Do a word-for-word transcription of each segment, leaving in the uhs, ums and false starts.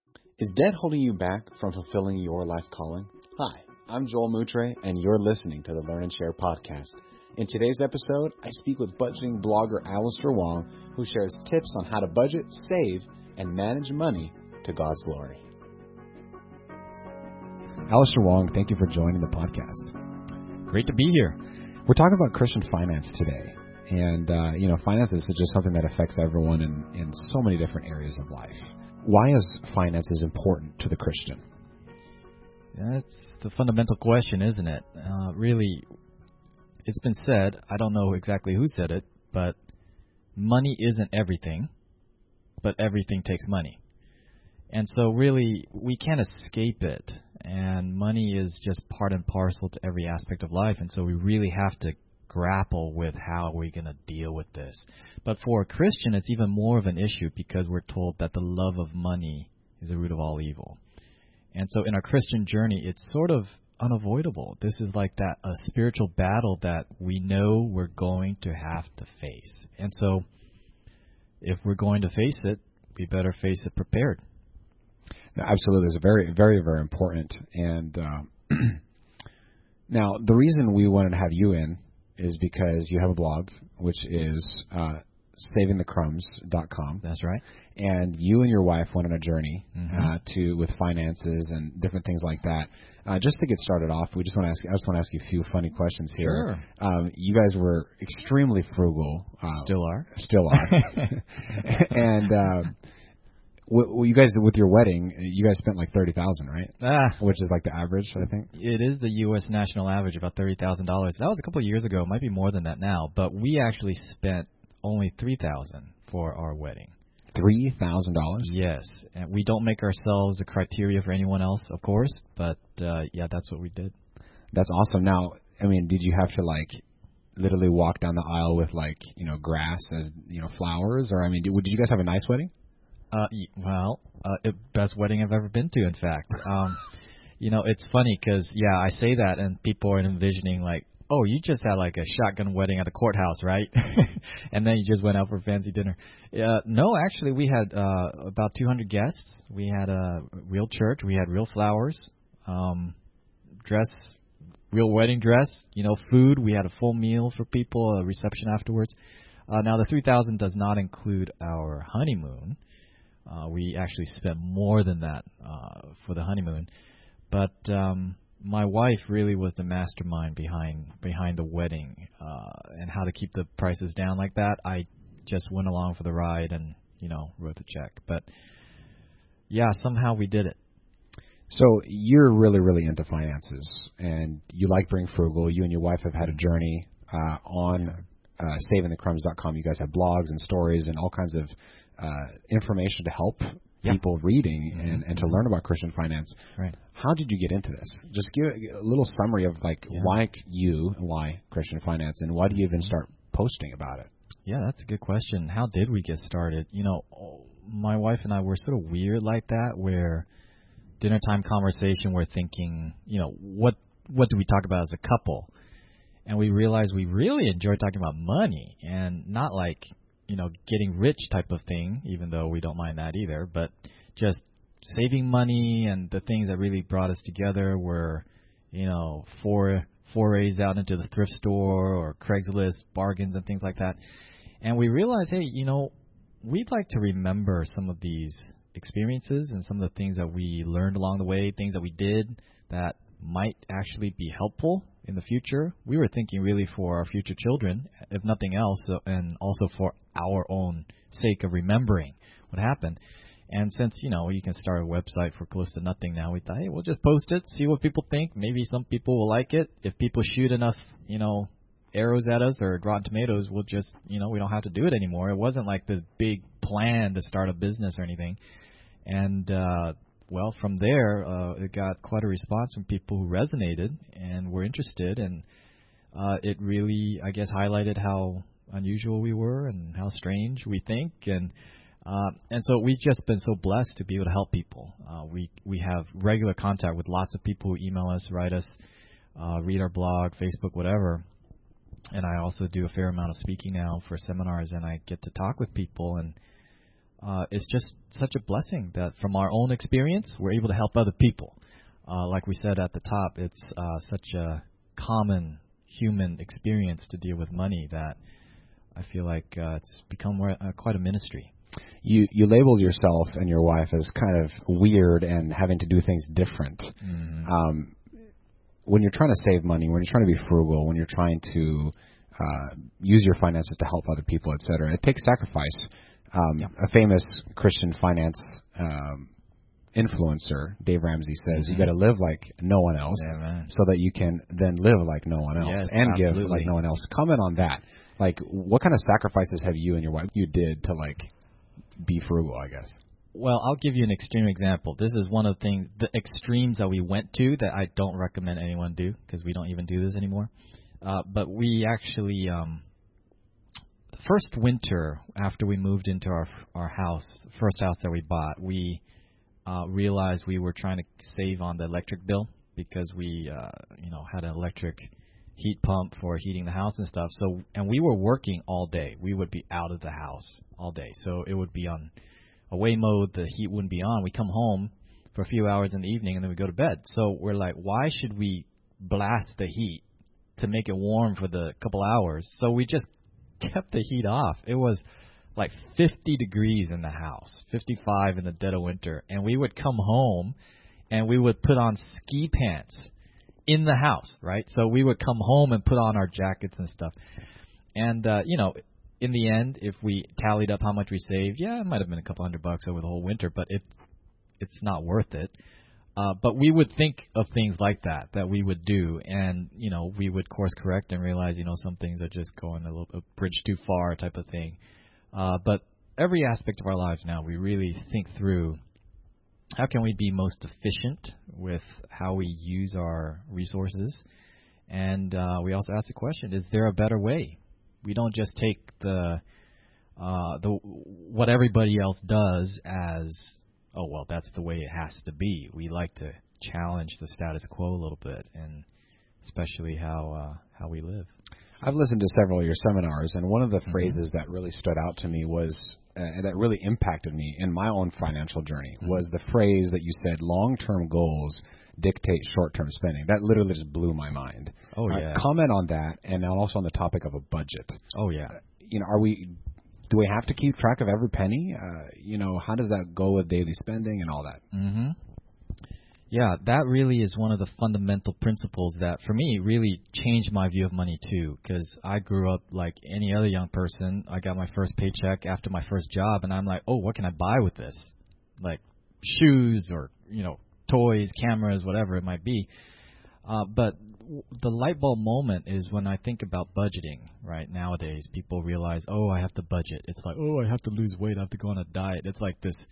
Is debt holding you back from fulfilling your life calling? Hi, I'm Joel Moutre, and you're listening to the Learn and Share podcast. In today's episode, I speak with budgeting blogger Alistair Wong, who shares tips on how to budget, save, and manage money to God's glory. Alistair Wong, thank you for joining the podcast. Great to be here. We're talking about Christian finance today. And, uh, you know, finances is just something that affects everyone in, in so many different areas of life. Why is finances important to the Christian? That's the fundamental question, isn't it? Uh, really, it's been said, I don't know exactly who said it, but money isn't everything, but everything takes money. And so really, we can't escape it, and money is just part and parcel to every aspect of life, and so we really have to grapple with how we're going to deal with this. But for a Christian, it's even more of an issue because we're told that the love of money is the root of all evil. And so in our Christian journey, it's sort of unavoidable. This is like that a spiritual battle that we know we're going to have to face. And so if we're going to face it, we better face it prepared. No, absolutely. It's very, very, very important. And uh, now, the reason we wanted to have you in is because you have a blog, which is uh, saving the crumbs dot com. That's right. And you and your wife went on a journey mm-hmm. uh, to with finances and different things like that. Uh, just to get started off, we just want to ask. I just want to ask you a few funny questions here. Sure. Um, you guys were extremely frugal. Uh, still are. Still are. and uh, well, you guys with your wedding, you guys spent like thirty thousand, right? Ah, which is like the average, I think. It is the U S national average, about thirty thousand dollars. That was a couple of years ago. It might be more than that now, but we actually spent only three thousand for our wedding. Three thousand dollars? Yes, and we don't make ourselves a criteria for anyone else, of course, but uh, yeah, that's what we did. That's awesome. Now, I mean, did you have to like literally walk down the aisle with like you know grass as you know flowers, or I mean, did, did you guys have a nice wedding? Uh, well, uh, it, best wedding I've ever been to, in fact. Um, you know, it's funny because, yeah, I say that and people are envisioning like, oh, you just had like a shotgun wedding at the courthouse, right? And then you just went out for fancy dinner. Uh, no, actually, we had uh, about two hundred guests. We had a real church. We had real flowers, um, dress, real wedding dress, you know, food. We had a full meal for people, a reception afterwards. Uh, now, the three thousand dollars does not include our honeymoon. Uh, we actually spent more than that uh, for the honeymoon, but um, my wife really was the mastermind behind behind the wedding uh, and how to keep the prices down like that. I just went along for the ride and you know wrote the check, but yeah, somehow we did it. So you're really, really into finances, and you like being frugal. You and your wife have had a journey uh, on uh, saving the crumbs dot com. You guys have blogs and stories and all kinds of Uh, information to help yeah. people reading mm-hmm. and, and to learn about Christian finance. Right. How did you get into this? Just give a little summary of like yeah. why you and why Christian finance, and why do you even start posting about it? Yeah, that's a good question. How did we get started? You know, my wife and I were sort of weird like that, where dinner time conversation, we're thinking, you know, what what do we talk about as a couple? And we realized we really enjoy talking about money, and not like, you know, getting rich type of thing, even though we don't mind that either, but just saving money, and the things that really brought us together were, you know, four forays out into the thrift store or Craigslist bargains and things like that. And we realized, hey, you know, we'd like to remember some of these experiences and some of the things that we learned along the way, things that we did that might actually be helpful in the future. We were thinking really for our future children, if nothing else, so, and also for our own sake of remembering what happened. And since, you know, you can start a website for close to nothing now, we thought, hey, we'll just post it, see what people think. Maybe some people will like it. If people shoot enough, you know, arrows at us or Rotten Tomatoes, we'll just, you know, we don't have to do it anymore. It wasn't like this big plan to start a business or anything. And, uh, well, from there, uh, it got quite a response from people who resonated and were interested. And uh, it really, I guess, highlighted how unusual we were and how strange we think. And uh, and so we've just been so blessed to be able to help people. Uh, we, we have regular contact with lots of people who email us, write us, uh, read our blog, Facebook, whatever. And I also do a fair amount of speaking now for seminars, and I get to talk with people. And uh, it's just such a blessing that from our own experience, we're able to help other people. Uh, like we said at the top, it's uh, such a common human experience to deal with money that I feel like uh, it's become more, uh, quite a ministry. You you labeled yourself and your wife as kind of weird and having to do things different. Mm-hmm. Um, when you're trying to save money, when you're trying to be frugal, when you're trying to uh, use your finances to help other people, et cetera, it takes sacrifice. Um, yeah. A famous Christian finance um, influencer, Dave Ramsey, says mm-hmm. you got to live like no one else, yeah, so that you can then live like no one else yes, and absolutely. give like no one else. Comment on that. Like, what kind of sacrifices have you and your wife you did to like be frugal, I guess? Well, I'll give you an extreme example. This is one of the things, the extremes that we went to that I don't recommend anyone do because we don't even do this anymore. Uh, but we actually, um, the first winter after we moved into our our house, the first house that we bought, we uh, realized we were trying to save on the electric bill because we, uh, you know, had an electric heat pump for heating the house and stuff. So, and we were working all day. We would be out of the house all day. So it would be on away mode. The heat wouldn't be on. We come home for a few hours in the evening and then we go to bed. So we're like, why should we blast the heat to make it warm for the couple hours? So we just kept the heat off. It was like fifty degrees in the house, fifty-five in the dead of winter. And we would come home and we would put on ski pants in the house, right? So we would come home and put on our jackets and stuff. And, uh, you know, in the end, if we tallied up how much we saved, yeah, it might have been a couple hundred bucks over the whole winter, but it, it's not worth it. Uh, but we would think of things like that, that we would do. And, you know, we would course correct and realize, you know, some things are just going a little a bridge too far type of thing. Uh, but every aspect of our lives now, we really think through how can we be most efficient with how we use our resources? And uh, we also ask the question, is there a better way? We don't just take the uh, the what everybody else does as, oh, well, that's the way it has to be. We like to challenge the status quo a little bit, and especially how uh, how we live. I've listened to several of your seminars, and one of the mm-hmm. phrases that really stood out to me was, uh, that really impacted me in my own financial journey, mm-hmm. was the phrase that you said, long-term goals dictate short-term spending. That literally just blew my mind. Oh, yeah. Uh, comment on that, and also on the topic of a budget. Oh, yeah. Uh, you know, are we... Do we have to keep track of every penny? Uh, you know, how does that go with daily spending and all that? Mm-hmm. Yeah, that really is one of the fundamental principles that, for me, really changed my view of money, too, because I grew up like any other young person. I got my first paycheck after my first job, and I'm like, oh, what can I buy with this? Like shoes or, you know, toys, cameras, whatever it might be. Uh, but w- the light bulb moment is when I think about budgeting, right? Nowadays, people realize, oh, I have to budget. It's like, oh, I have to lose weight. I have to go on a diet. It's like this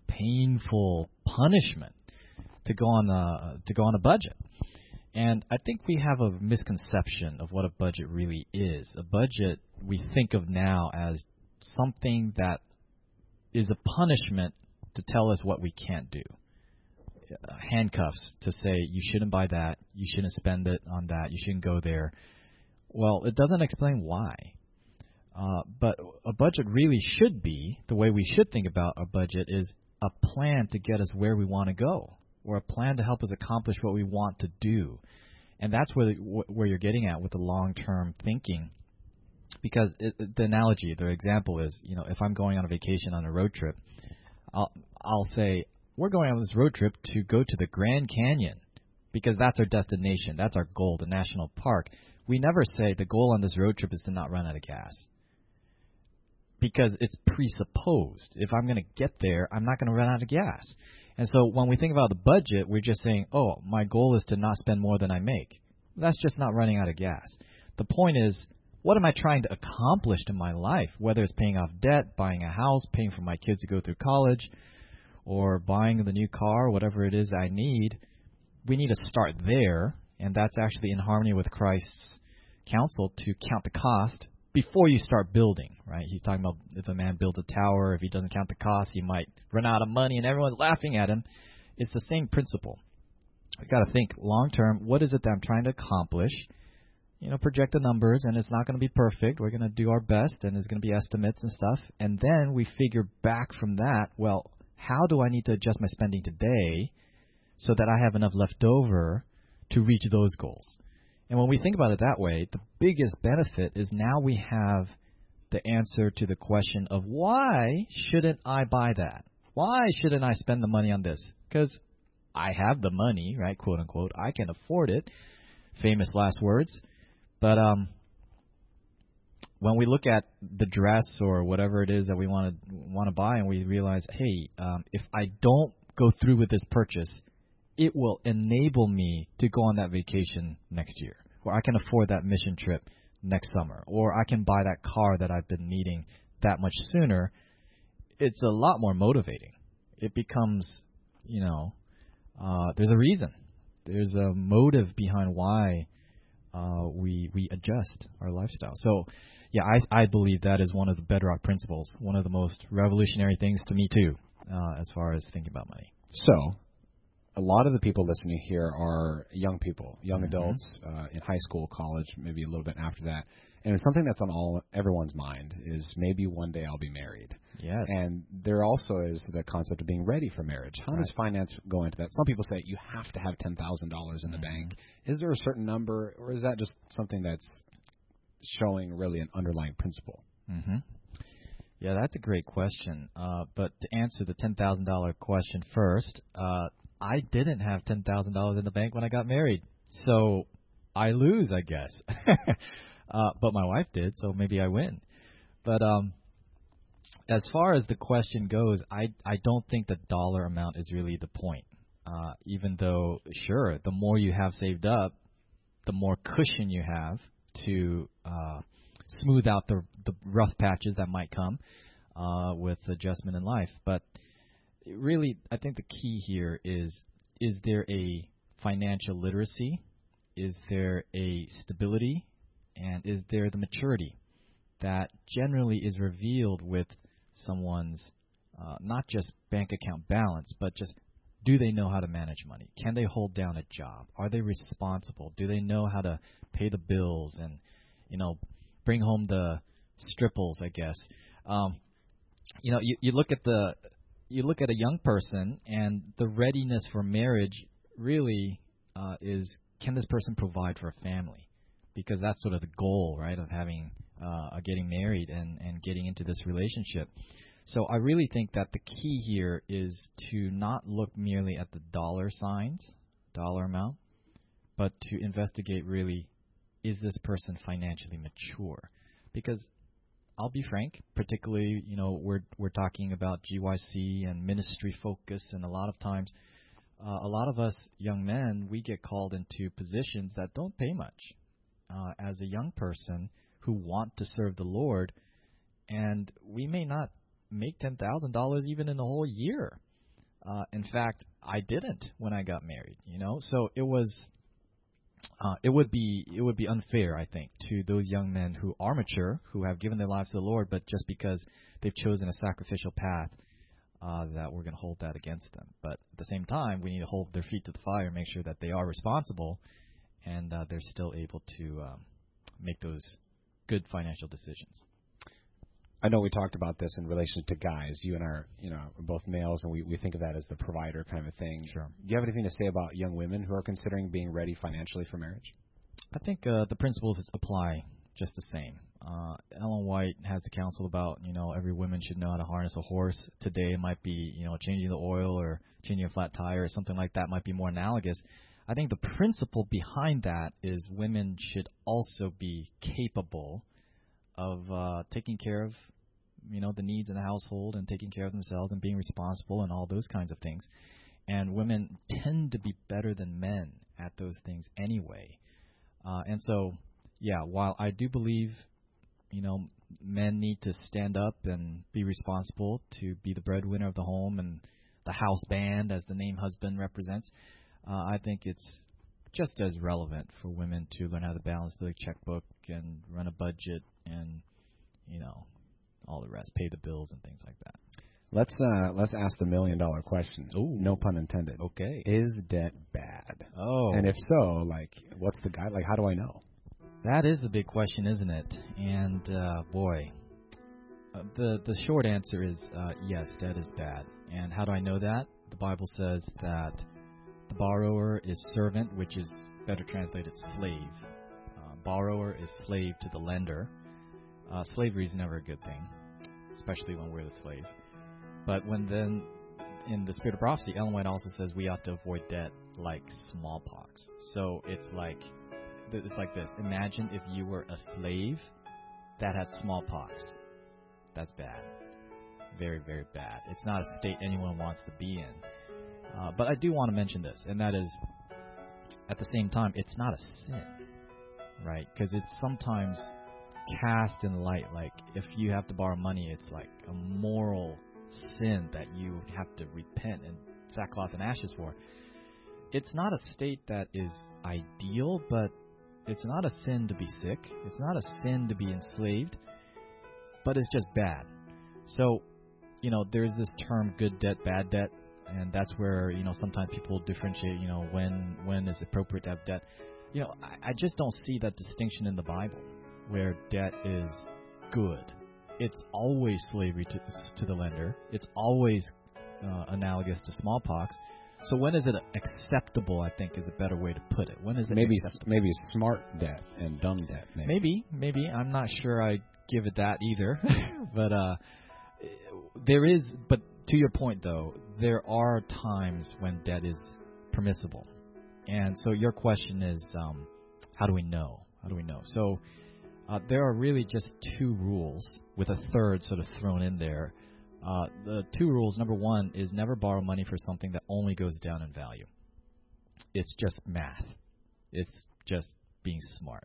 painful punishment to go on a to go on a budget. And I think we have a misconception of what a budget really is. A budget we think of now as something that is a punishment to tell us what we can't do. Uh, handcuffs to say you shouldn't buy that, you shouldn't spend it on that, you shouldn't go there. Well, it doesn't explain why. Uh, but a budget really should be, the way we should think about a budget is a plan to get us where we want to go, or a plan to help us accomplish what we want to do. And that's where the, where you're getting at with the long-term thinking. Because it, the analogy, the example is, you know, if I'm going on a vacation on a road trip, I'll I'll say, we're going on this road trip to go to the Grand Canyon because that's our destination. That's our goal, the national park. We never say the goal on this road trip is to not run out of gas because it's presupposed. If I'm going to get there, I'm not going to run out of gas. And so when we think about the budget, we're just saying, oh, my goal is to not spend more than I make. That's just not running out of gas. The point is, what am I trying to accomplish in my life, whether it's paying off debt, buying a house, paying for my kids to go through college, or buying the new car, whatever it is I need. We need to start there, and that's actually in harmony with Christ's counsel to count the cost before you start building, right? He's talking about if a man builds a tower, if he doesn't count the cost, he might run out of money, and everyone's laughing at him. It's the same principle. We've got to think long-term, what is it that I'm trying to accomplish? you know, project the numbers, and it's not going to be perfect. We're going to do our best, and it's going to be estimates and stuff. And then we figure back from that, well, how do I need to adjust my spending today so that I have enough left over to reach those goals? And when we think about it that way, the biggest benefit is now we have the answer to the question of why shouldn't I buy that? Why shouldn't I spend the money on this? Because I have the money, right, quote unquote. I can afford it. Famous last words. But um, when we look at the dress or whatever it is that we want to want to buy, and we realize, hey, um, if I don't go through with this purchase, it will enable me to go on that vacation next year, or I can afford that mission trip next summer, or I can buy that car that I've been needing that much sooner. It's a lot more motivating. It becomes, you know, uh, there's a reason. There's a motive behind why uh, we we adjust our lifestyle. So, yeah, I I believe that is one of the bedrock principles, one of the most revolutionary things to me too, uh, as far as thinking about money. So, a lot of the people listening here are young people, young Mm-hmm. adults uh, in high school, college, maybe a little bit after that. And it's something that's on all everyone's mind is maybe one day I'll be married. Yes. And there also is the concept of being ready for marriage. How Right. does finance go into that? Some people say you have to have ten thousand dollars in the Mm-hmm. bank. Is there a certain number, or is that just something that's showing really an underlying principle? Mm-hmm. Yeah, that's a great question. Uh, but to answer the ten thousand dollars question first, uh, I didn't have ten thousand dollars in the bank when I got married. So I lose, I guess. uh, but my wife did, so maybe I win. But um, as far as the question goes, I, I don't think the dollar amount is really the point. Uh, even though, sure, the more you have saved up, the more cushion you have to uh, smooth out the the rough patches that might come uh, with adjustment in life. But really, I think the key here is, is there a financial literacy? Is there a stability? And is there the maturity that generally is revealed with someone's uh, not just bank account balance, but just do they know how to manage money? Can they hold down a job? Are they responsible? Do they know how to pay the bills and, you know, bring home the stripples, I guess? Um, you know, you, you look at the you look at a young person, and the readiness for marriage really uh, is, can this person provide for a family? Because that's sort of the goal, right, of having uh, getting married and, and getting into this relationship. So I really think that the key here is to not look merely at the dollar signs, dollar amount, but to investigate really, is this person financially mature? Because I'll be frank, particularly, you know, we're we're talking about G Y C and ministry focus, and a lot of times, uh, a lot of us young men, we get called into positions that don't pay much. Uh, as a young person who want to serve the Lord, and we may not make ten thousand dollars even in a whole year. Uh, in fact, I didn't when I got married, you know. So it was, uh, it would be, it would be unfair, I think, to those young men who are mature, who have given their lives to the Lord, but just because they've chosen a sacrificial path, uh, that we're going to hold that against them. But at the same time, we need to hold their feet to the fire, make sure that they are responsible, and uh, they're still able to um, make those good financial decisions. I know we talked about this in relation to guys. You and I are, you know, are both males, and we, we think of that as the provider kind of a thing. Sure. Do you have anything to say about young women who are considering being ready financially for marriage? I think uh, the principles apply just the same. Uh, Ellen White has the counsel about, you know, every woman should know how to harness a horse. Today it might be, you know, changing the oil or changing a flat tire or something like that might be more analogous. I think the principle behind that is women should also be capable of uh, taking care of, you know, the needs in the household and taking care of themselves and being responsible and all those kinds of things. And women tend to be better than men at those things anyway. Uh, and so, yeah, while I do believe, you know, men need to stand up and be responsible to be the breadwinner of the home and the house band, as the name husband represents, uh, I think it's just as relevant for women to learn how to balance the checkbook and run a budget and, you know, all the rest, pay the bills and things like that. Let's uh, let's ask the million dollar question. Ooh. No pun intended. Okay. Is debt bad? Oh. And if so, like, what's the guide? Like, how do I know? That is the big question, isn't it? And uh, boy, uh, the the short answer is uh, yes, debt is bad. And how do I know that? The Bible says that the borrower is servant, which is better translated slave. Uh, borrower is slave to the lender. Uh, slavery is never a good thing, especially when we're the slave. But when then, in the Spirit of Prophecy, Ellen White also says we ought to avoid debt like smallpox. So it's like it's like this. Imagine if you were a slave that had smallpox. That's bad. Very, very bad. It's not a state anyone wants to be in. Uh, but I do want to mention this, and that is, at the same time, it's not a sin, right? Because it's sometimes cast in light, like if you have to borrow money, it's like a moral sin that you have to repent and sackcloth and ashes for. It's not a state that is ideal, but it's not a sin to be sick. It's not a sin to be enslaved, but it's just bad. So, you know, there's this term good debt, bad debt, and that's where, you know, sometimes people differentiate, you know, when when is appropriate to have debt. You know, I, I just don't see that distinction in the Bible where debt is good. It's always slavery to, to the lender. It's always uh, analogous to smallpox. So when is it acceptable, I think, is a better way to put it. When is it maybe acceptable? Maybe smart debt and dumb debt. Maybe. Maybe, maybe. I'm not sure I give it that either. but uh, there is, but to your point, though, there are times when debt is permissible. And so your question is, um, how do we know? How do we know? So uh, there are really just two rules, with a third sort of thrown in there. Uh, the two rules, number one, is never borrow money for something that only goes down in value. It's just math. It's just being smart.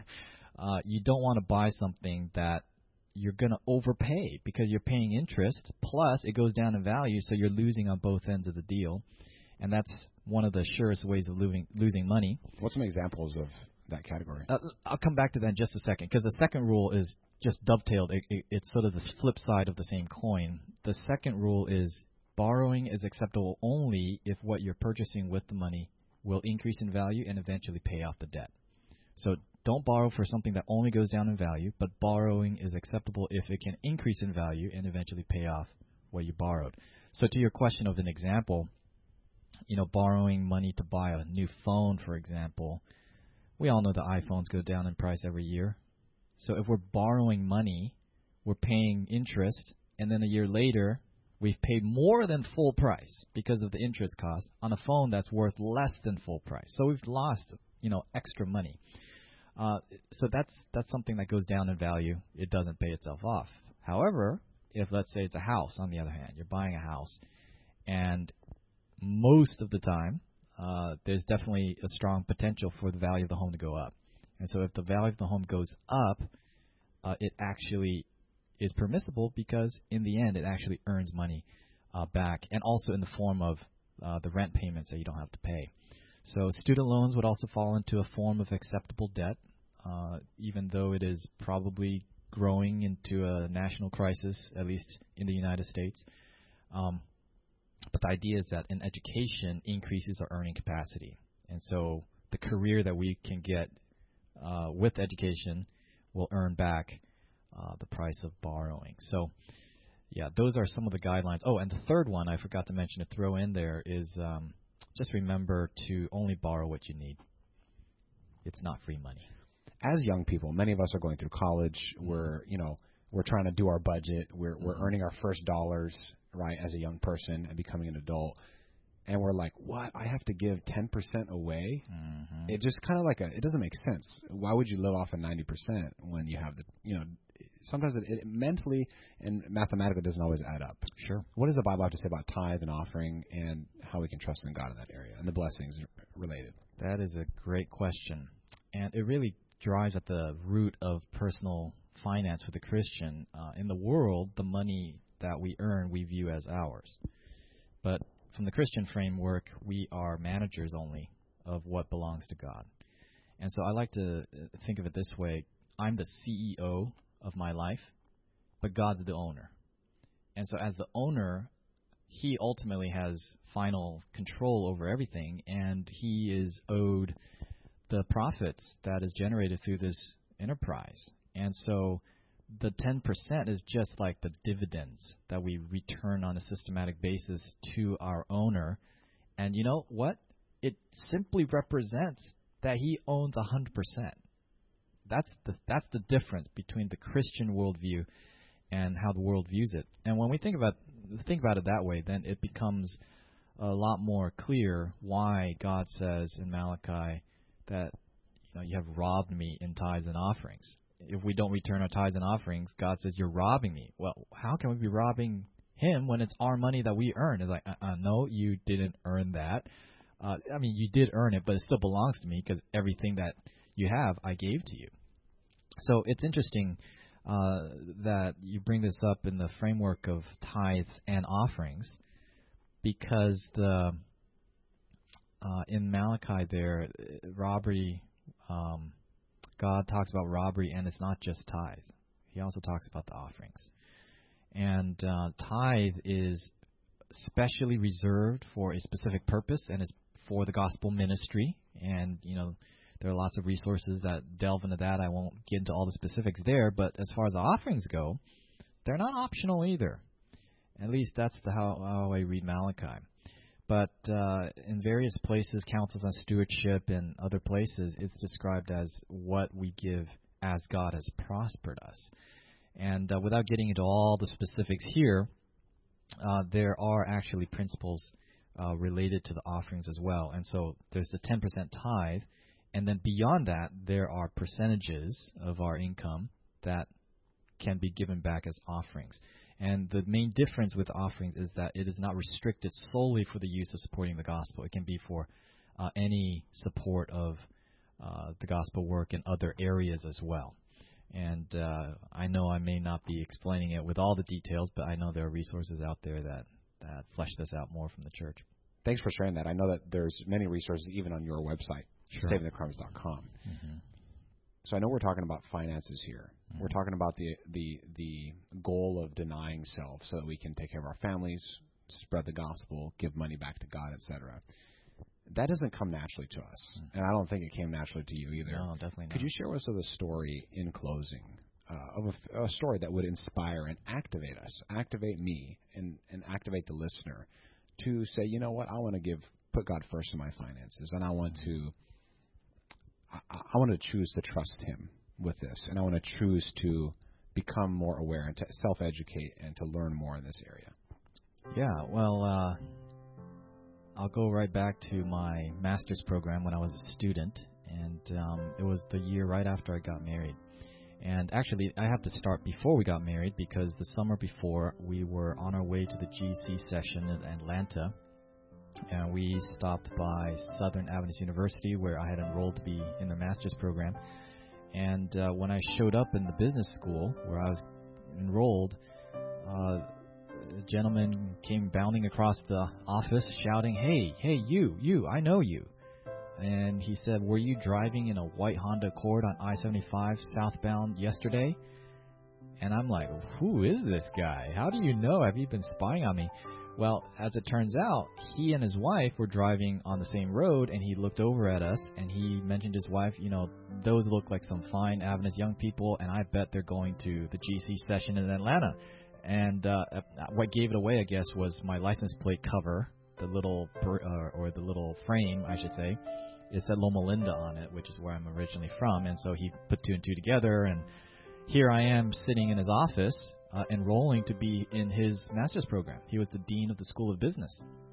uh, you don't want to buy something that you're going to overpay because you're paying interest, plus it goes down in value, so you're losing on both ends of the deal. And that's one of the surest ways of losing, losing money. What's some examples of that category? Uh, I'll come back to that in just a second, because the second rule is just dovetailed. It, it, it's sort of the flip side of the same coin. The second rule is borrowing is acceptable only if what you're purchasing with the money will increase in value and eventually pay off the debt. So don't borrow for something that only goes down in value, but borrowing is acceptable if it can increase in value and eventually pay off what you borrowed. So to your question of an example, you know, borrowing money to buy a new phone, for example, we all know the iPhones go down in price every year. So if we're borrowing money, we're paying interest, and then a year later, we've paid more than full price because of the interest cost on a phone that's worth less than full price. So we've lost, you know, extra money. Uh, so that's that's something that goes down in value. It doesn't pay itself off. However, if let's say it's a house, on the other hand, you're buying a house, and most of the time, uh, there's definitely a strong potential for the value of the home to go up. And so if the value of the home goes up, uh, it actually is permissible because in the end it actually earns money uh, back, and also in the form of uh, the rent payments that you don't have to pay. So student loans would also fall into a form of acceptable debt, uh, even though it is probably growing into a national crisis, at least in the United States. Um, but the idea is that an education increases our earning capacity. And so the career that we can get uh, with education will earn back uh, the price of borrowing. So, yeah, those are some of the guidelines. Oh, and the third one I forgot to mention to throw in there is um, just remember to only borrow what you need. It's not free money. As young people, many of us are going through college. We're, you know, we're trying to do our budget. We're we're mm-hmm. earning our first dollars, right, as a young person and becoming an adult. And we're like, what? I have to give ten percent away? Mm-hmm. It just kind of like a, it doesn't make sense. Why would you live off of ninety percent when you have the, you know, sometimes it, it mentally and mathematically doesn't always add up. Sure. What does the Bible have to say about tithe and offering and how we can trust in God in that area and the blessings related? That is a great question. And it really drives at the root of personal finance for the Christian. Uh, in the world, the money that we earn, we view as ours. But from the Christian framework, we are managers only of what belongs to God. And so I like to think of it this way. I'm the C E O of my life, but God's the owner. And so as the owner, he ultimately has final control over everything, and he is owed the profits that is generated through this enterprise. And so the ten percent is just like the dividends that we return on a systematic basis to our owner. And you know what? It simply represents that he owns one hundred percent. That's the that's the difference between the Christian worldview and how the world views it. And when we think about think about it that way, then it becomes a lot more clear why God says in Malachi that, you know, you have robbed me in tithes and offerings. If we don't return our tithes and offerings, God says you're robbing me. Well, how can we be robbing him when it's our money that we earn? It's like, uh-uh, no, you didn't earn that. Uh, I mean, you did earn it, but it still belongs to me because everything that you have, I gave to you. So it's interesting uh, that you bring this up in the framework of tithes and offerings, because the uh, in Malachi there, robbery, um, God talks about robbery, and it's not just tithe. He also talks about the offerings. And uh, tithe is specially reserved for a specific purpose, and it's for the gospel ministry. And, you know, there are lots of resources that delve into that. I won't get into all the specifics there, but as far as the offerings go, they're not optional either. At least that's the how, how I read Malachi. But uh, in various places, councils on stewardship and other places, it's described as what we give as God has prospered us. And uh, without getting into all the specifics here, uh, there are actually principles uh, related to the offerings as well. And so there's the ten percent tithe, and then beyond that, there are percentages of our income that can be given back as offerings. And the main difference with offerings is that it is not restricted solely for the use of supporting the gospel. It can be for uh, any support of uh, the gospel work in other areas as well. And uh, I know I may not be explaining it with all the details, but I know there are resources out there that, that flesh this out more from the church. Thanks for sharing that. I know that there's many resources even on your website, sure. saving the crumbs dot com. Mm-hmm. So I know we're talking about finances here. Mm-hmm. We're talking about the, the the goal of denying self so that we can take care of our families, spread the gospel, give money back to God, et cetera. That doesn't come naturally to us, mm-hmm. and I don't think it came naturally to you either. No, definitely not. Could you share with us a story in closing, uh, of a, a story that would inspire and activate us, activate me, and, and activate the listener to say, you know what, I want to give, put God first in my finances, and I want to I, I want to choose to trust him with this, and I want to choose to become more aware and to self-educate and to learn more in this area. Yeah, well, uh, I'll go right back to my master's program when I was a student, and um, it was the year right after I got married. And actually, I have to start before we got married, because the summer before, we were on our way to the G C session in Atlanta, and we stopped by Southern Adventist University, where I had enrolled to be in the master's program. And uh, when I showed up in the business school where I was enrolled, uh, a gentleman came bounding across the office shouting, "Hey, hey, you, you, I know you." And he said, "Were you driving in a white Honda Accord on I seventy-five southbound yesterday?" And I'm like, "Who is this guy? How do you know? Have you been spying on me?" Well, as it turns out, he and his wife were driving on the same road, and he looked over at us, and he mentioned his wife, you know, those look like some fine Adventist young people, and I bet they're going to the G C session in Atlanta. And uh, what gave it away, I guess, was my license plate cover, the little, uh, or the little frame, I should say. It said Loma Linda on it, which is where I'm originally from, and so he put two and two together, and here I am sitting in his office, Uh, enrolling to be in his master's program. He was the dean of the School of Business.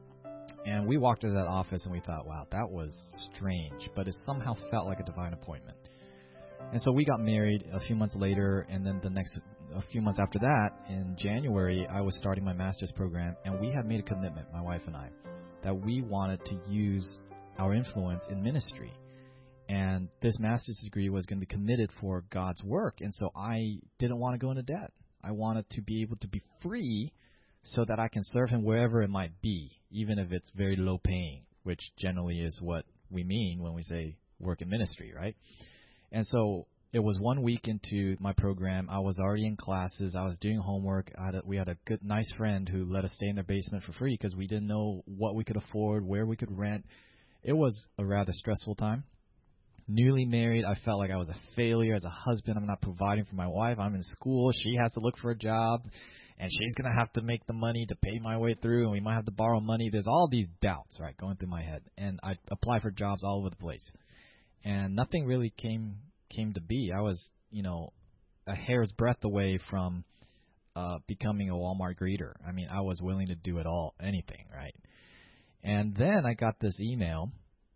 And we walked into that office and we thought, wow, that was strange, but it somehow felt like a divine appointment. And so we got married a few months later, and then the next, a few months after that, in January, I was starting my master's program, and we had made a commitment, my wife and I, that we wanted to use our influence in ministry. And this master's degree was going to be committed for God's work, and so I didn't want to go into debt. I wanted to be able to be free so that I can serve him wherever it might be, even if it's very low paying, which generally is what we mean when we say work in ministry, right? And so it was one week into my program. I was already in classes. I was doing homework. I had a, we had a good, nice friend who let us stay in their basement for free because we didn't know what we could afford, where we could rent. It was a rather stressful time. newly married. I felt like I was a failure as a husband. I'm not providing for my wife. I'm in school. She has to look for a job, and she's going to have to make the money to pay my way through, and we might have to borrow money. There's all these doubts, right, going through my head. And I applied for jobs all over the place, and nothing really came came to be. I was, you know, a hair's breadth away from uh, becoming a Walmart greeter. I mean, I was willing to do it all, anything, right? And then I got this email.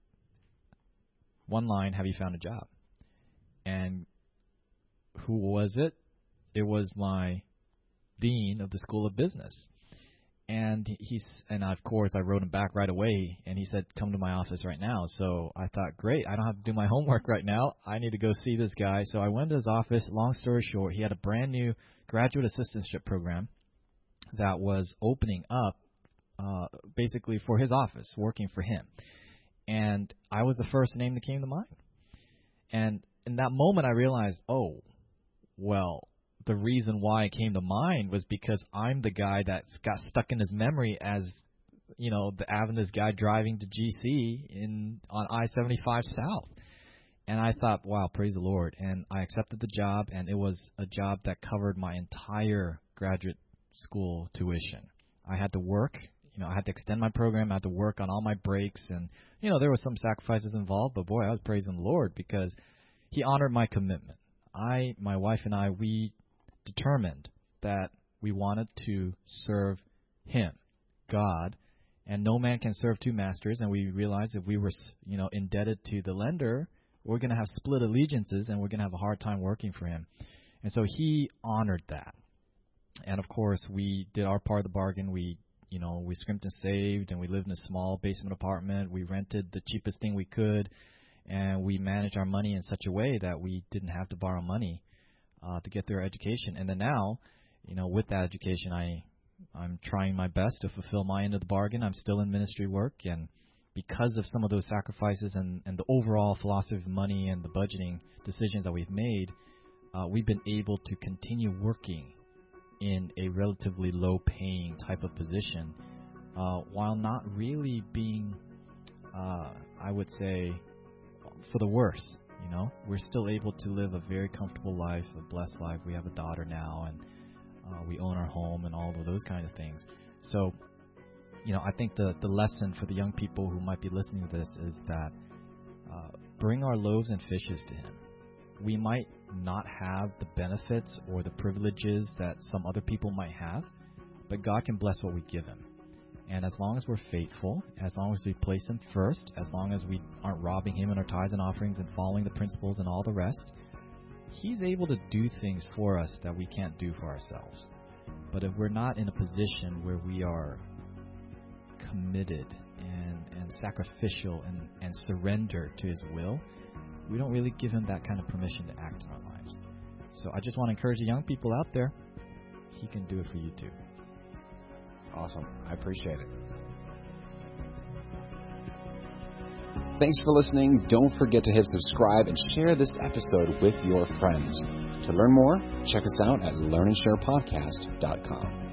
One line, have you found a job? And who was it? It was my dean of the School of Business. And he's, and of course, I wrote him back right away, and he said, come to my office right now. So I thought, great, I don't have to do my homework right now. I need to go see this guy. So I went to his office. Long story short, he had a brand new graduate assistantship program that was opening up uh, basically for his office, working for him. And I was the first name that came to mind. And in that moment, I realized, oh, well, the reason why it came to mind was because I'm the guy that got stuck in his memory as, you know, the Adventist guy driving to G C in on I seventy-five South. And I thought, wow, praise the Lord. And I accepted the job, and it was a job that covered my entire graduate school tuition. I had to work. You know, I had to extend my program. I had to work on all my breaks. And, you know, there were some sacrifices involved, but, boy, I was praising the Lord because he honored my commitment. I, my wife and I, we determined that we wanted to serve him, God, and no man can serve two masters. And we realized if we were, you know, indebted to the lender, we're going to have split allegiances and we're going to have a hard time working for him. And so he honored that. And, of course, we did our part of the bargain. We You know, we scrimped and saved, and we lived in a small basement apartment. We rented the cheapest thing we could, and we managed our money in such a way that we didn't have to borrow money uh, to get through our education. And then now, you know, with that education, I, I'm trying my best to fulfill my end of the bargain. I'm still in ministry work, and because of some of those sacrifices and, and the overall philosophy of money and the budgeting decisions that we've made, uh, we've been able to continue working in a relatively low-paying type of position, uh, while not really being, uh, I would say, for the worse. You know, we're still able to live a very comfortable life, a blessed life. We have a daughter now, and uh, we own our home, and all of those kind of things. So, you know, I think the the lesson for the young people who might be listening to this is that uh, bring our loaves and fishes to Him. We might not have the benefits or the privileges that some other people might have, but God can bless what we give Him. And as long as we're faithful, as long as we place Him first, as long as we aren't robbing Him in our tithes and offerings and following the principles and all the rest, He's able to do things for us that we can't do for ourselves. But if we're not in a position where we are committed and, and sacrificial and, and surrender to His will, we don't really give Him that kind of permission to act in our lives. So I just want to encourage the young people out there, He can do it for you too. Awesome. I appreciate it. Thanks for listening. Don't forget to hit subscribe and share this episode with your friends. To learn more, check us out at learn and share podcast dot com.